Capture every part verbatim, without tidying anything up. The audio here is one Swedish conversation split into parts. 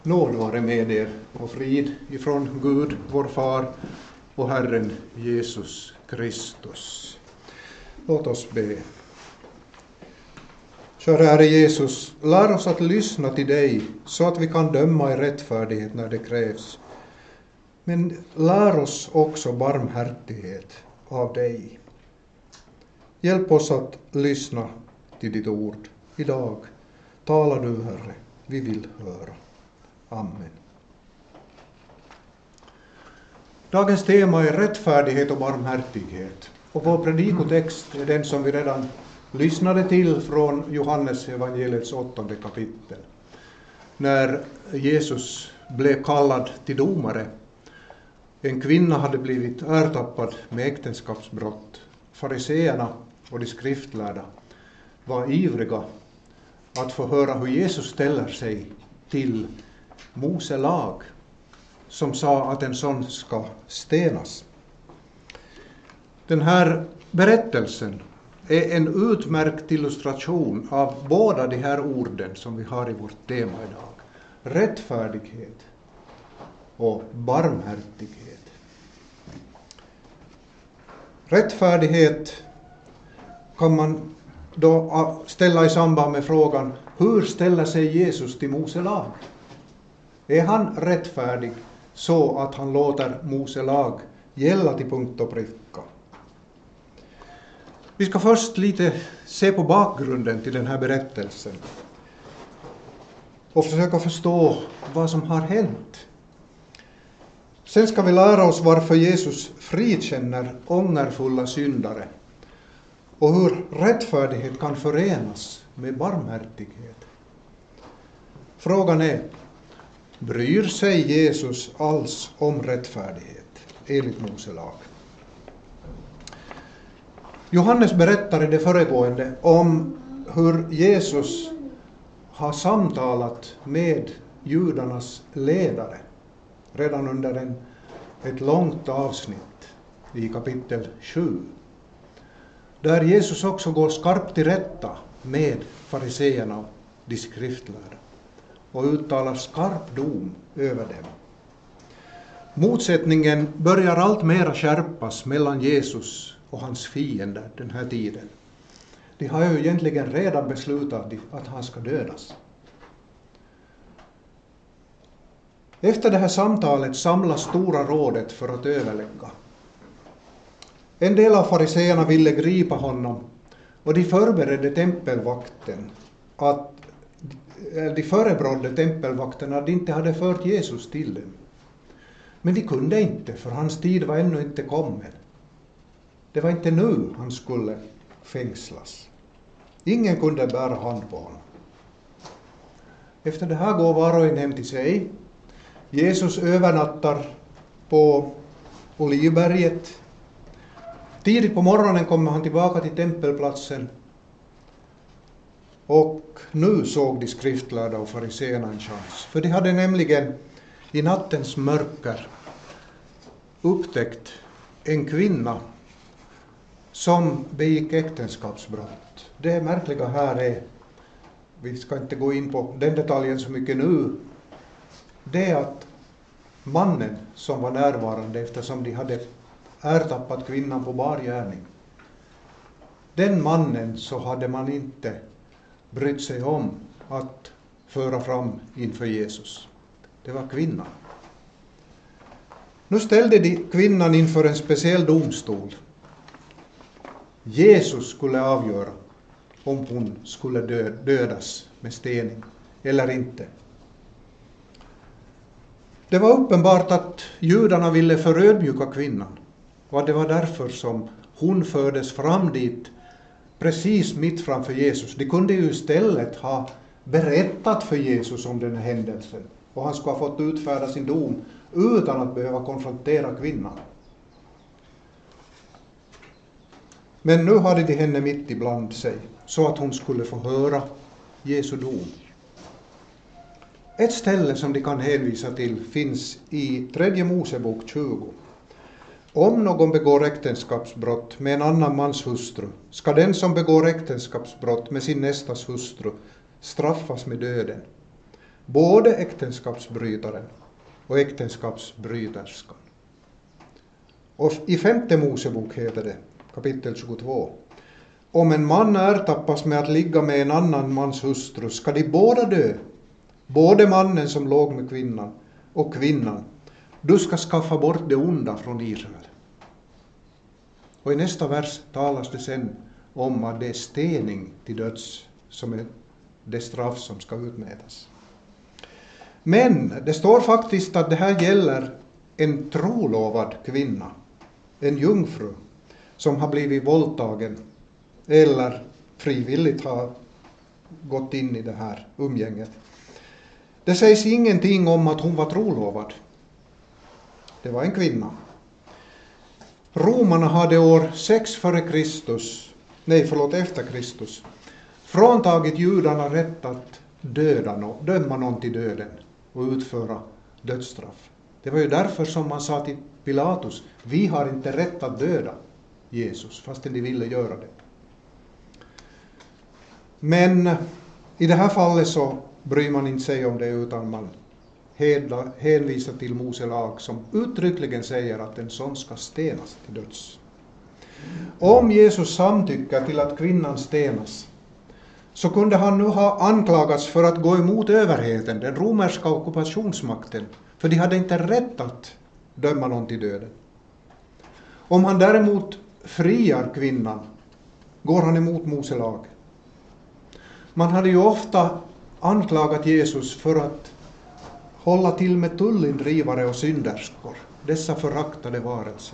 Nåd vare med er och frid ifrån Gud, vår far och Herren Jesus Kristus. Låt oss be. Kära Herre Jesus, lär oss att lyssna till dig så att vi kan döma i rättfärdighet när det krävs. Men lär oss också barmhärtighet av dig. Hjälp oss att lyssna till ditt ord idag. Tala du, Herre, vi vill höra. Amen. Dagens tema är rättfärdighet och barmhärtighet. Och vår predikotext är den som vi redan lyssnade till från Johannes evangeliets åttonde kapitel. När Jesus blev kallad till domare. En kvinna hade blivit ertappad med äktenskapsbrott. Fariseerna och de skriftlärda var ivriga att få höra hur Jesus ställer sig till Mose lag som sa att en sån ska stenas. Den här berättelsen är en utmärkt illustration av båda de här orden som vi har i vårt tema idag. Rättfärdighet och barmhärtighet. Rättfärdighet kan man då ställa i samband med frågan: hur ställer sig Jesus till Mose lag? Är han rättfärdig så att han låter Mose lag gälla till punkt och pricka? Vi ska först lite se på bakgrunden till den här berättelsen och försöka förstå vad som har hänt. Sen ska vi lära oss varför Jesus frikänner ångerfulla syndare och hur rättfärdighet kan förenas med barmhärtighet. Frågan är: bryr sig Jesus alls om rättfärdighet enligt Mose lag? Johannes berättar i det föregående om hur Jesus har samtalat med judarnas ledare redan under en, ett långt avsnitt i kapitel sju. Där Jesus också går skarpt till rätta med fariseerna och de skriftlärda och uttalar skarp dom över dem. Motsättningen börjar allt mer skärpas mellan Jesus och hans fiender den här tiden. De har ju egentligen redan beslutat att han ska dödas. Efter det här samtalet samlas stora rådet för att överlägga. En del av fariseerna ville gripa honom och de förberedde tempelvakten att de förebrådde tempelvakten att de inte hade fört Jesus till dem. Men de kunde inte, för hans tid var ännu inte kommen. Det var inte nu han skulle fängslas. Ingen kunde bära hand på honom. Efter det här går var och en hem till sig. Jesus övernattar på Olivberget. Tidigt på morgonen kommer han tillbaka till tempelplatsen. Och nu såg de skriftlärda och fariseerna en chans. För de hade nämligen i nattens mörker upptäckt en kvinna som begick äktenskapsbrott. Det märkliga här är, vi ska inte gå in på den detaljen så mycket nu, det är att mannen som var närvarande, eftersom de hade ertappat kvinnan på bar gärning, den mannen så hade man inte brytt sig om att föra fram inför Jesus. Det var kvinnan. Nu ställde de kvinnan inför en speciell domstol. Jesus skulle avgöra om hon skulle dödas med stening eller inte. Det var uppenbart att judarna ville förödmjuka kvinnan, och det var därför som hon fördes fram dit precis mitt framför Jesus. De kunde ju istället ha berättat för Jesus om den här händelsen och han skulle ha fått utfärda sin dom utan att behöva konfrontera kvinnan. Men nu hade de henne mitt ibland sig så att hon skulle få höra Jesu dom. Ett ställe som de kan hänvisa till finns i tredje Mosebok tjugo. Om någon begår äktenskapsbrott med en annan mans hustru, ska den som begår äktenskapsbrott med sin nästas hustru straffas med döden. både äktenskapsbrytaren och äktenskapsbryterskan. Och i femte Mosebok heter det, kapitel tjugotvå. Om en man ertappas med att ligga med en annan mans hustru ska de båda dö, både mannen som låg med kvinnan och kvinnan. Du ska skaffa bort det onda från Israel. Och i nästa vers talas det sen om att det är stening till döds som är det straff som ska utmätas. Men det står faktiskt att det här gäller en trolovad kvinna, en jungfru, som har blivit våldtagen eller frivilligt har gått in i det här umgänget. Det sägs ingenting om att hon var trolovad. Det var en kvinna. Romarna hade år sex före Kristus, nej förlåt efter Kristus, fråntagit judarna rätt att döda någon, döma någon till döden och utföra dödsstraff. Det var ju därför som man sa till Pilatus, vi har inte rätt att döda Jesus, fast de ville göra det. Men i det här fallet så bryr man inte sig om det, utan man hänvisar till Mose lag som uttryckligen säger att en sån ska stenas till döds. Om Jesus samtycker till att kvinnan stenas, så kunde han nu ha anklagats för att gå emot överheten, den romerska ockupationsmakten, för de hade inte rätt att döma någon till döden. Om han däremot friar kvinnan, går han emot Mose lag. Man hade ju ofta anklagat Jesus för att hålla till med tullindrivare och synderskor, dessa föraktade varelser.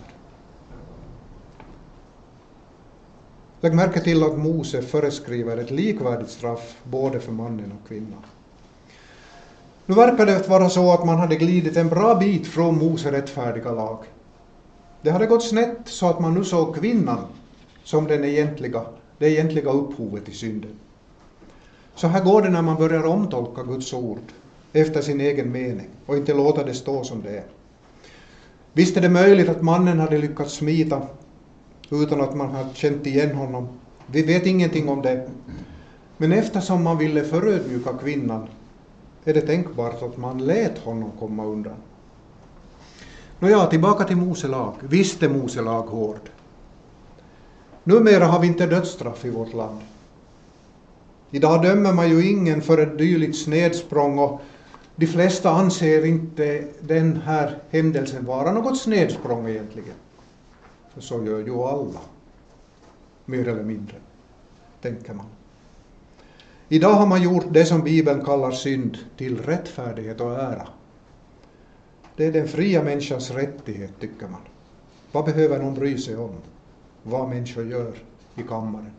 Lägg märke till att Mose föreskriver ett likvärdigt straff både för mannen och kvinnan. Nu verkar det vara så att man hade glidit en bra bit från Mose rättfärdiga lag. Det hade gått snett så att man nu såg kvinnan som den egentliga, det egentliga upphovet till synden. Så här går det när man börjar omtolka Guds ord efter sin egen mening och inte låta det stå som det är. Visst är det möjligt att mannen hade lyckats smita utan att man hade känt igen honom. Vi vet ingenting om det. Men eftersom man ville förödmjuka kvinnan är det tänkbart att man lät honom komma undan. Nåja, tillbaka till Mose lag. Visst är Mose lag hård. Numera har vi inte dödsstraff i vårt land. Idag dömer man ju ingen för ett dylikt snedsprång, och de flesta anser inte den här händelsen vara något snedsprång egentligen. För så gör ju alla, mer eller mindre, tänker man. Idag har man gjort det som Bibeln kallar synd till rättfärdighet och ära. Det är den fria människans rättighet, tycker man. Vad behöver någon bry sig om? Vad människor gör i kammaren.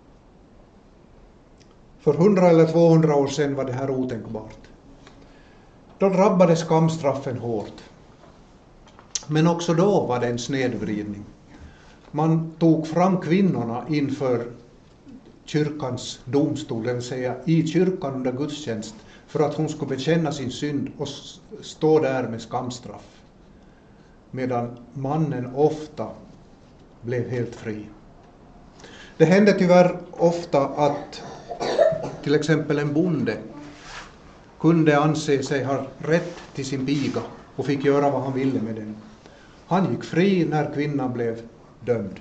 För hundra eller tvåhundra år sedan var det här otänkbart. Då drabbade skamstraffen hårt. Men också då var det en snedvridning. Man tog fram kvinnorna inför kyrkans domstol, det vill säga i kyrkan under gudstjänst, för att hon skulle bekänna sin synd och stå där med skamstraff. Medan mannen ofta blev helt fri. Det hände tyvärr ofta att till exempel en bonde kunde anse sig ha rätt till sin piga och fick göra vad han ville med den. Han gick fri när kvinnan blev dömd.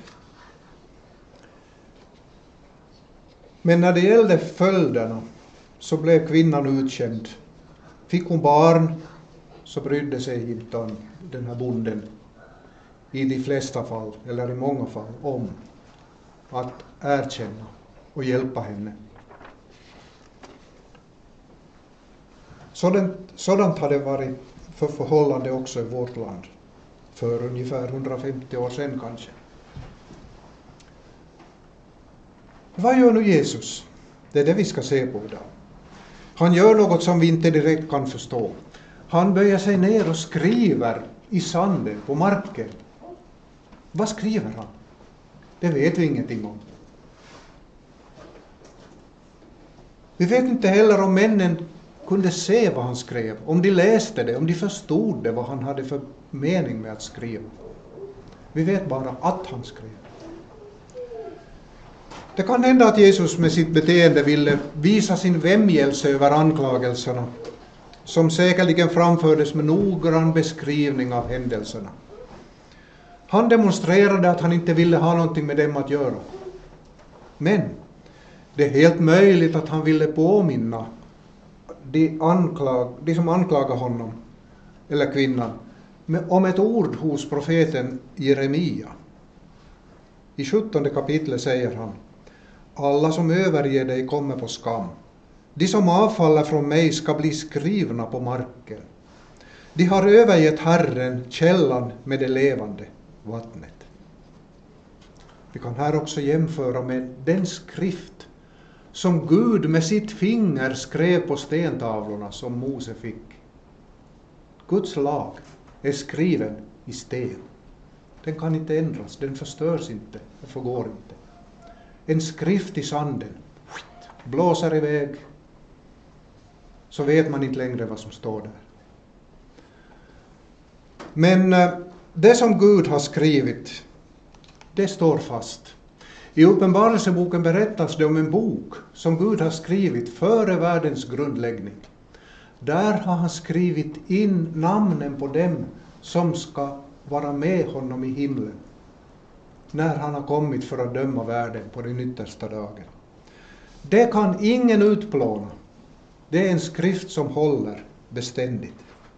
Men när det gällde följderna så blev kvinnan utkänd. Fick hon barn så brydde sig inte den här bonden i de flesta fall, eller i många fall, om att erkänna och hjälpa henne. Sådant, sådant hade varit för förhållande också i vårt land för ungefär hundrafemtio år sedan kanske. Vad gör nu Jesus? Det är det vi ska se på idag. Han gör något som vi inte direkt kan förstå. Han böjer sig ner och skriver i sanden på marken. Vad skriver han? Det vet vi ingenting om. Vi vet inte heller om männen kunde se vad han skrev, om de läste det, om de förstod det, vad han hade för mening med att skriva. Vi vet bara att han skrev. Det kan hända att Jesus med sitt beteende ville visa sin vämjelse över anklagelserna som säkerligen framfördes med noggrann beskrivning av händelserna. Han demonstrerade att han inte ville ha någonting med dem att göra. Men det är helt möjligt att han ville påminna de, anklag, de som anklagar honom, eller kvinnan, med, om ett ord hos profeten Jeremia. I sjuttonde kapitlet säger han: alla som överger dig kommer på skam. De som avfaller från mig ska bli skrivna på marken. De har övergett Herren, källan med det levande vattnet. Vi kan här också jämföra med den skrift som Gud med sitt finger skrev på stentavlorna som Mose fick. Guds lag är skriven i sten. Den kan inte ändras, den förstörs inte, den förgår inte. En skrift i sanden, blåser iväg, så vet man inte längre vad som står där. Men det som Gud har skrivit, det står fast. I Uppenbarelseboken berättas det om en bok som Gud har skrivit före världens grundläggning. Där har han skrivit in namnen på dem som ska vara med honom i himlen när han har kommit för att döma världen på den yttersta dagen. Det kan ingen utplåna. Det är en skrift som håller beständigt.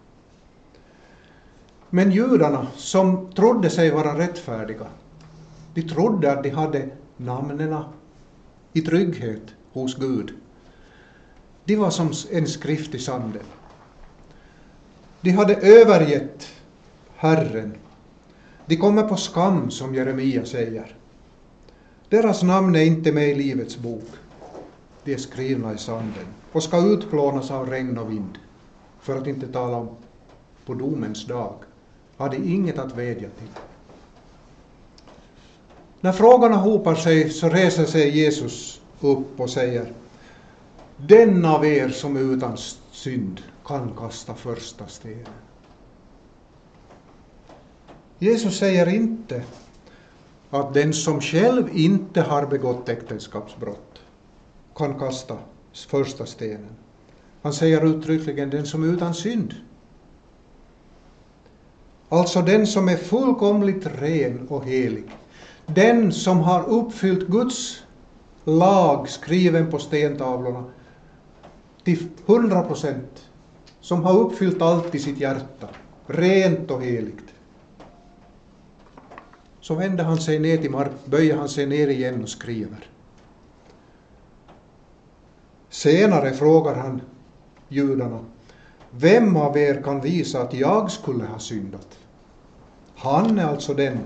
Men judarna som trodde sig vara rättfärdiga, de trodde att de hade namnen i trygghet hos Gud. De var som en skrift i sanden. De hade övergett Herren. De kommer på skam, som Jeremia säger. Deras namn är inte med i livets bok. De är skrivna i sanden och ska utplånas av regn och vind. För att inte tala om på domens dag. Hade inget att vädja till. När frågorna hopar sig så reser sig Jesus upp och säger: den av er som är utan synd kan kasta första stenen. Jesus säger inte att den som själv inte har begått äktenskapsbrott kan kasta första stenen. Han säger uttryckligen den som är utan synd. Alltså den som är fullkomligt ren och helig. Den som har uppfyllt Guds lag skriven på stentavlorna till hundra procent. Som har uppfyllt allt i sitt hjärta. Rent och heligt. Så vänder han sig ner till mark, böjer han sig ner igen och skriver. Senare frågar han judarna: vem av er kan visa att jag skulle ha syndat? Han är alltså den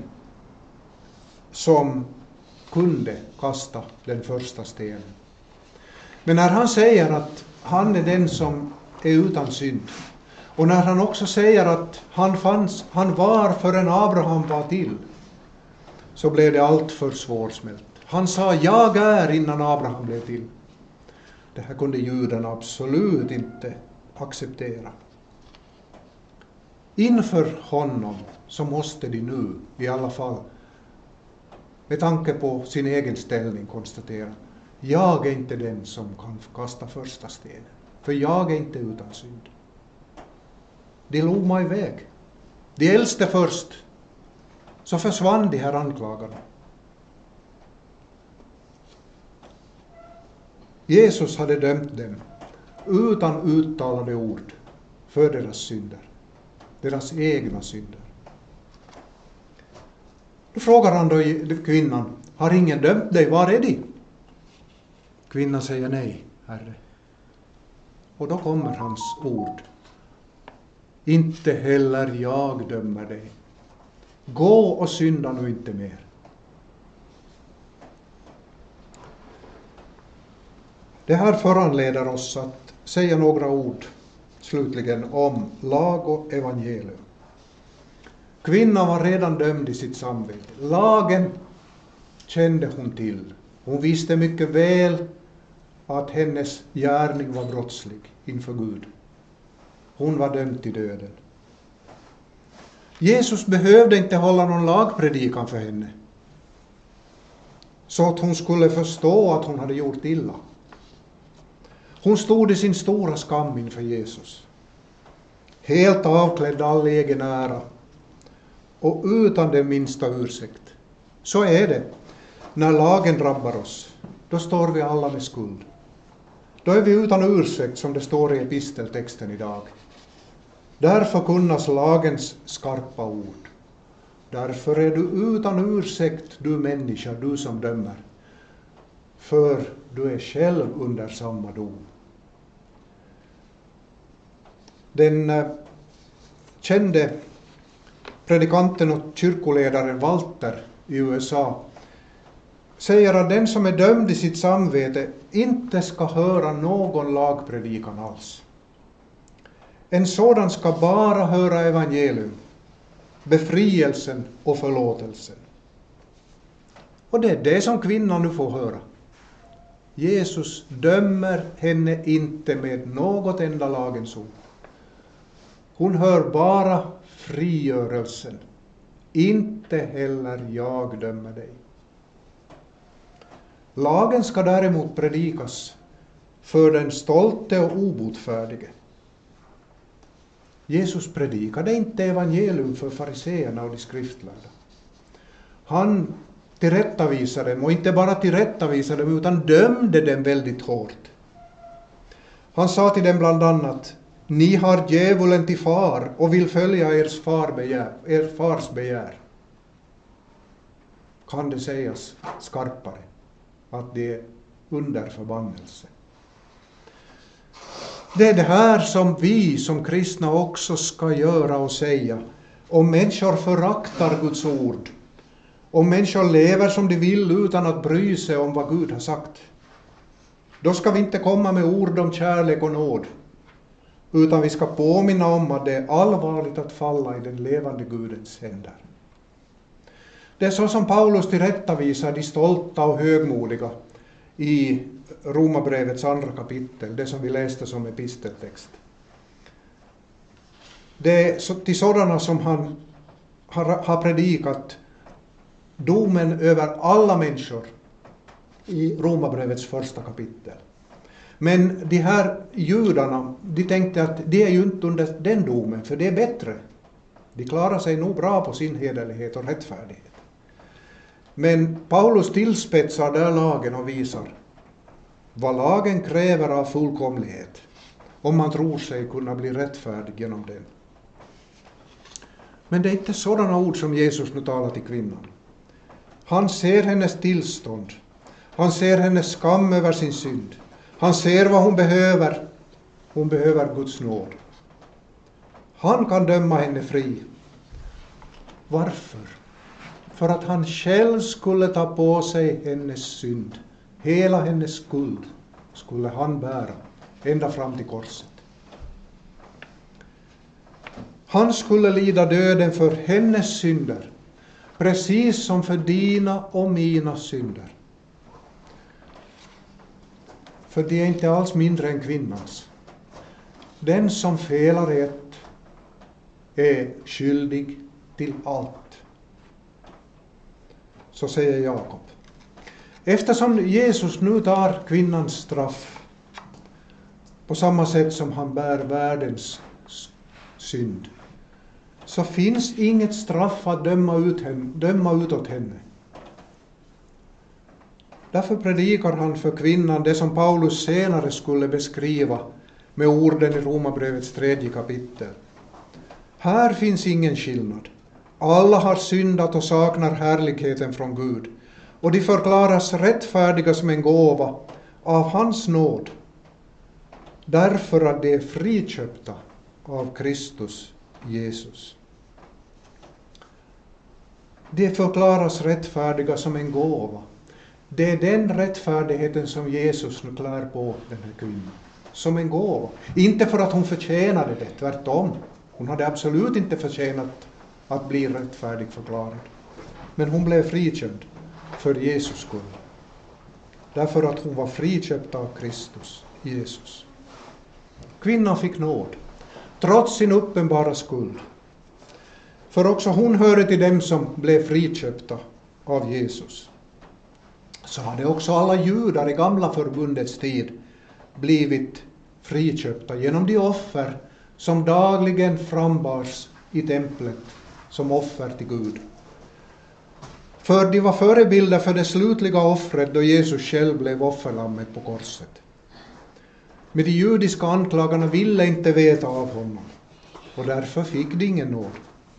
som kunde kasta den första stenen. Men när han säger att han är den som är utan synd, och när han också säger att han, fanns, han var förrän Abraham var till, så blev det allt för svårsmält. Han sa jag är innan Abraham blev till. Det här kunde judarna absolut inte acceptera. Inför honom så måste de nu i alla fall, med tanke på sin egen ställning, konstatera: jag är inte den som kan kasta första stenen, för jag är inte utan synd. De log mig iväg. De äldste först, så försvann de här anklagarna. Jesus hade dömt dem utan uttalade ord för deras synder, deras egna synder. Då frågar han då kvinnan: har ingen dömt dig, var är de? Kvinnan säger: nej, Herre. Och då kommer hans ord: inte heller jag dömer dig. Gå och synda nu inte mer. Det här föranleder oss att säga några ord slutligen om lag och evangelium. Kvinnan var redan dömd i sitt samvete. Lagen kände hon till. Hon visste mycket väl att hennes gärning var brottslig inför Gud. Hon var dömd till döden. Jesus behövde inte hålla någon lagpredikan för henne, så att hon skulle förstå att hon hade gjort illa. Hon stod i sin stora skam inför Jesus. helt avklädd all egen ära och utan den minsta ursäkt. Så är det. När lagen drabbar oss, då står vi alla med skuld. Då är vi utan ursäkt, som det står i episteltexten idag. Därför kunnas lagens skarpa ord. Därför är du utan ursäkt, du människa, du som dömer. För du är själv under samma dom. Den eh, kände predikanten och kyrkoledaren Walter i U S A säger att den som är dömd i sitt samvete inte ska höra någon lagpredikan alls. En sådan ska bara höra evangelium, befrielsen och förlåtelsen. Och det är det som kvinnan nu får höra. Jesus dömer henne inte med något enda lagens ord. Hon hör bara frigörelsen. Inte heller jag dömer dig. Lagen ska däremot predikas för den stolte och obotfärdige. Jesus predikade inte evangelium för fariseerna och de skriftlärda. Han tillrättavisade dem, och inte bara tillrättavisade dem utan dömde dem väldigt hårt. Han sa till dem bland annat: ni har djävulen till far och vill följa ers, far begär, er fars begär. Kan det sägas skarpare att det är under förbannelse? Det är det här som vi som kristna också ska göra och säga. Om människor föraktar Guds ord, om människor lever som de vill utan att bry sig om vad Gud har sagt, då ska vi inte komma med ord om kärlek och nåd, utan vi ska påminna om att det är allvarligt att falla i den levande Gudens händer. Det är så som Paulus tillrättavisar de stolta och högmodiga i Romarbrevets andra kapitel, det som vi läste som episteltext. Det är till sådana som han har, har predikat domen över alla människor i Romarbrevets första kapitel. Men de här judarna, de tänkte att det är ju inte under den domen, för det är bättre. De klarar sig nog bra på sin hederlighet och rättfärdighet. Men Paulus tillspetsar där lagen och visar vad lagen kräver av fullkomlighet, om man tror sig kunna bli rättfärdig genom den. Men det är inte sådana ord som Jesus nu talar till kvinnan. Han ser hennes tillstånd. Han ser hennes skam över sin synd. Han ser vad hon behöver. Hon behöver Guds nåd. Han kan döma henne fri. Varför? För att han själv skulle ta på sig hennes synd. Hela hennes skuld skulle han bära ända fram till korset. Han skulle lida döden för hennes synder, precis som för dina och mina synder. För det är inte alls mindre än kvinnans. Den som felar ett är skyldig till allt. Så säger Jakob. Eftersom Jesus nu tar kvinnans straff på samma sätt som han bär världens synd, så finns inget straff att döma ut, henne, döma ut åt henne. Därför predikar han för kvinnan det som Paulus senare skulle beskriva med orden i Romarbrevets tredje kapitel. Här finns ingen skillnad. Alla har syndat och saknar härligheten från Gud, och de förklaras rättfärdiga som en gåva av hans nåd, därför att de är friköpta av Kristus Jesus. De förklaras rättfärdiga som en gåva. Det är den rättfärdigheten som Jesus nu klär på den här kvinnan. Som en gåva. Inte för att hon förtjänade det, tvärtom. Hon hade absolut inte förtjänat att bli rättfärdig förklarad. Men hon blev friköpt för Jesus skull. Därför att hon var friköpt av Kristus, Jesus. Kvinnan fick nåd, trots sin uppenbara skuld. För också hon hörde till dem som blev friköpta av Jesus. Så hade också alla judar i gamla förbundets tid blivit friköpta genom de offer som dagligen frambars i templet som offer till Gud. För de var förebilder för det slutliga offret då Jesus själv blev offerlammet på korset. Men de judiska anklagarna ville inte veta av honom, och därför fick de ingen nåd.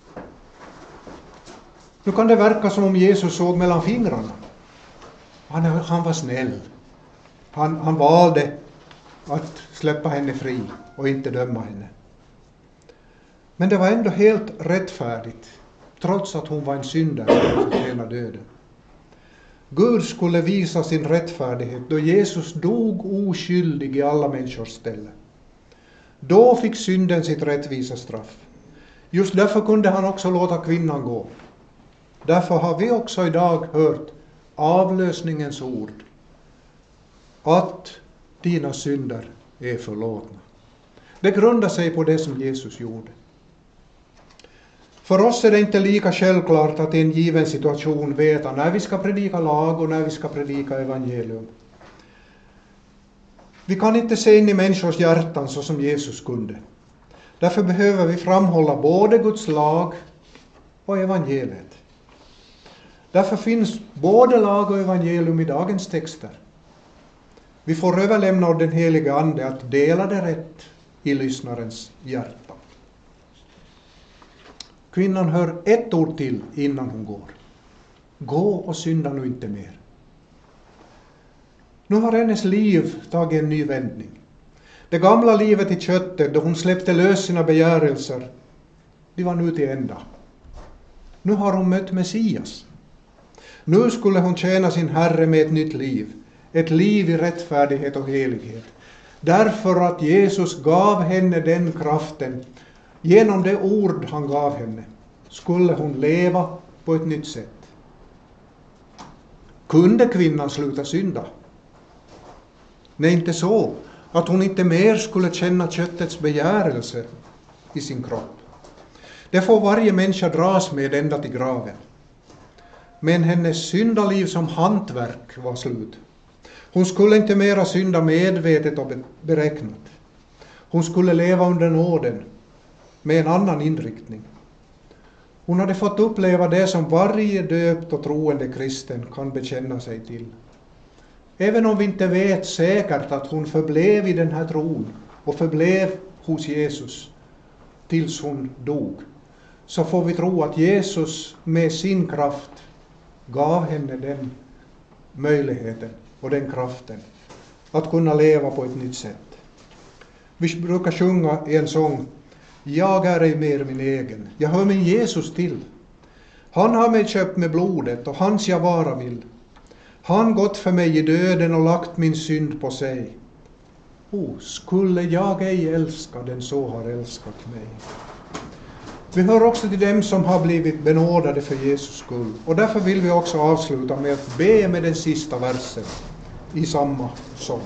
Nu kan det verka som om Jesus såg mellan fingrarna. Han, han var snäll. Han, han valde att släppa henne fri och inte döma henne. Men det var ändå helt rättfärdigt, trots att hon var en syndare som förtjänade döden. Gud skulle visa sin rättfärdighet då Jesus dog oskyldig i alla människors ställe. Då fick synden sitt rättvisa straff. Just därför kunde han också låta kvinnan gå. Därför har vi också idag hört avlösningens ord. Att dina synder är förlåtna. Det grundar sig på det som Jesus gjorde. För oss är det inte lika självklart att i en given situation veta när vi ska predika lag och när vi ska predika evangelium. Vi kan inte se in i människors hjärtan så som Jesus kunde. Därför behöver vi framhålla både Guds lag och evangeliet. Därför finns både lag och evangelium i dagens texter. Vi får överlämna åt den heliga Ande att dela det rätt i lyssnarens hjärta. Kvinnan hör ett ord till innan hon går. Gå och synda nu inte mer. Nu har hennes liv tagit en ny vändning. Det gamla livet i köttet, då hon släppte lös sina begärelser, det var nu till ända. Nu har hon mött Messias. Nu skulle hon tjäna sin Herre med ett nytt liv. Ett liv i rättfärdighet och helighet. Därför att Jesus gav henne den kraften. Genom det ord han gav henne skulle hon leva på ett nytt sätt. Kunde kvinnan sluta synda? Nej, inte så att hon inte mer skulle känna köttets begärelse i sin kropp. Det får varje människa dras med ända till graven. Men hennes syndaliv som hantverk var slut. Hon skulle inte mera synda medvetet och beräknat. Hon skulle leva under nåden med en annan inriktning. Hon hade fått uppleva det som varje döpt och troende kristen kan bekänna sig till. Även om vi inte vet säkert att hon förblev i den här tron och förblev hos Jesus tills hon dog, så får vi tro att Jesus med sin kraft gav henne den möjligheten och den kraften att kunna leva på ett nytt sätt. Vi brukar sjunga i en sång: jag är ej mer min egen, jag hör min Jesus till. Han har mig köpt med blodet och hans jag vara vill. Han gått för mig i döden och lagt min synd på sig. O, skulle jag ej älska den så har älskat mig. Vi hör också till dem som har blivit benådade för Jesus skull. Och därför vill vi också avsluta med att be med den sista versen i samma sång.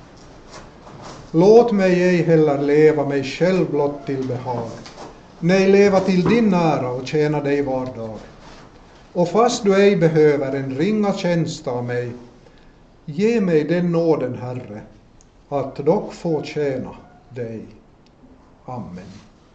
Låt mig ej heller leva mig själv blott till behag. Nej, leva till din ära och tjäna dig var dag. Och fast du ej behöver en ringa tjänst av mig, ge mig den nåden, Herre, att dock få tjäna dig. Amen.